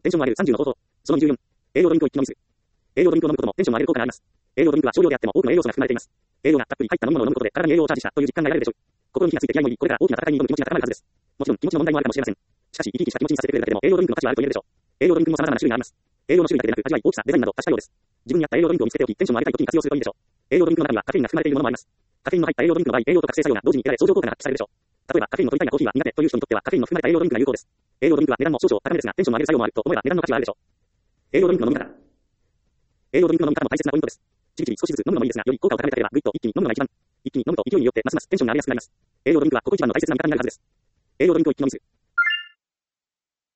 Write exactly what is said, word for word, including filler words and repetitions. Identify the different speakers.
Speaker 1: テンションを上げるさんじゅうの方法。そのにじゅうよん。栄養ドリンクを一気飲みする。栄養ドリンクを飲むこともテンションを上げる効果があります。栄養ドリンクは少量であっても多くの栄養素が含まれています。栄養がたっぷり入った飲み物を飲むことで体に栄養をチャージしたという実感が得られるでしょう。心に火がついて気合いも入り、これから大きな戦いに挑む気持ちが高まるはずです。もちろん気持ちの問題もあるかもしれません。しかし生き生きした気持ちにさせてくれるだけでも栄養ドリンクの価値はあると言えるでしょう。栄養ドリンクも様々な種類があります。栄養の種類だけでなく味わい、大きさ、デザインなど多種多様です。自分に合った栄養ドリンクを見つけておき、テンションを上げたい時に活用するといいでしょう。栄養ドリンクの中にはカフェインが含まれているものもあります。カフェインの入った栄養ドリンクの場合、栄養と覚醒作用が同時に得られ相乗効果が発揮されるでしょう。例えばカフェインの取りたいがコーヒーは苦手という人にとってはカフェインの含まれた栄養ドリンクが有効です。栄養ドリンクは値段も少々高めですがテンションを上げる作用もあると思えば値段の価値はあるでしょう。栄養ドリンクの飲み方。栄養ドリンクの飲み方も大切なポイントです。ちびちび少しずつ飲むのもいいですが、より効果を高めたければぐいっと一気に飲むのが一番。一気に飲むと勢いによってますますテンションが上がりやすくなります。栄養ドリンクは心一番の大切な味方になるはずです。栄養ドリンクを一気飲みする。